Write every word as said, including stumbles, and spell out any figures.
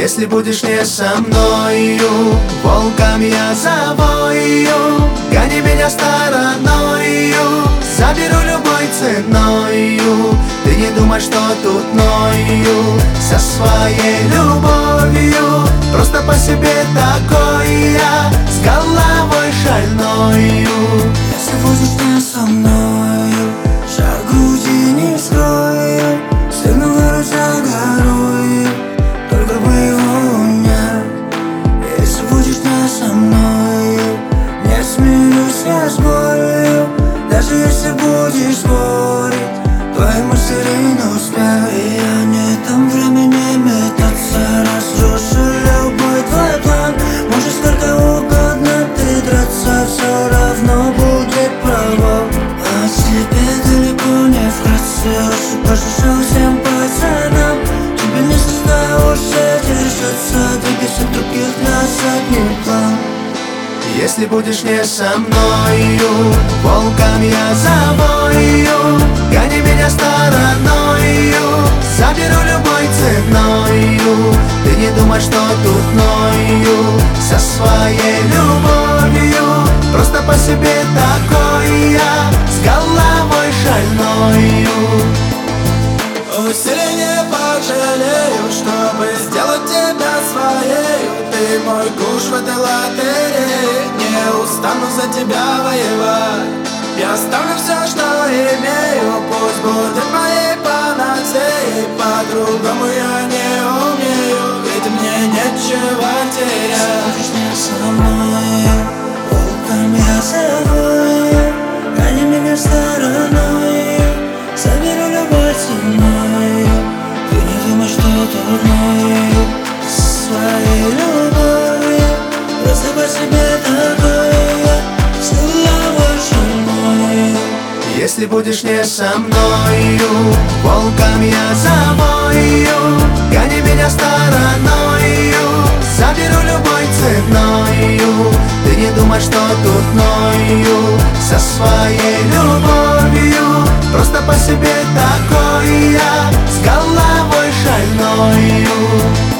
Если будешь не со мною, волком я завою. Гони меня стороною, заберу любой ценою. Ты не думай, что тут ною со своей любовью. Просто по себе такой я, с головой шальною. Если будешь не со мною, шаг груди не скрою. Сверну гору за горою, только бы его нет. Если будешь не со мною, не смеюсь я с болью. Даже если будешь спорить, твои мысли ринут вспять. И я не дам времени метаться, разрушу любой твой план. Можешь сколько угодно ты драться, все равно будет провал. А тебе далеко не вкратце, лучше пожалуй всем пацанам. Тебе не создаю уже держаться, двигайся других на задний план. Если будешь не со мною, волком я завою. Гони меня стороною, заберу любой ценою. Ты не думай, что тут ною со своей любовью. Просто по себе такой я, с головой шальною. Усилие пожалею, чтобы сделать тебя своею. Ты мой куш в этой лотерее, не устану за тебя воевать. Я оставлю все, что имею, пусть будет моей панацеей. По-другому я не умею, ведь мне нечего терять. Будешь не со мной, волком я завою. Гони меня стороною, заберу любой ценою. Ты не думай, что дурною своей любовью. Просто по себе такой я, с головой шальной. Если будешь не со мною, волком я завою. Гони меня стороною, заберу любой ценою. Ты не думай, что тут ною со своей любовью. Просто по себе такой я, с головой шальною.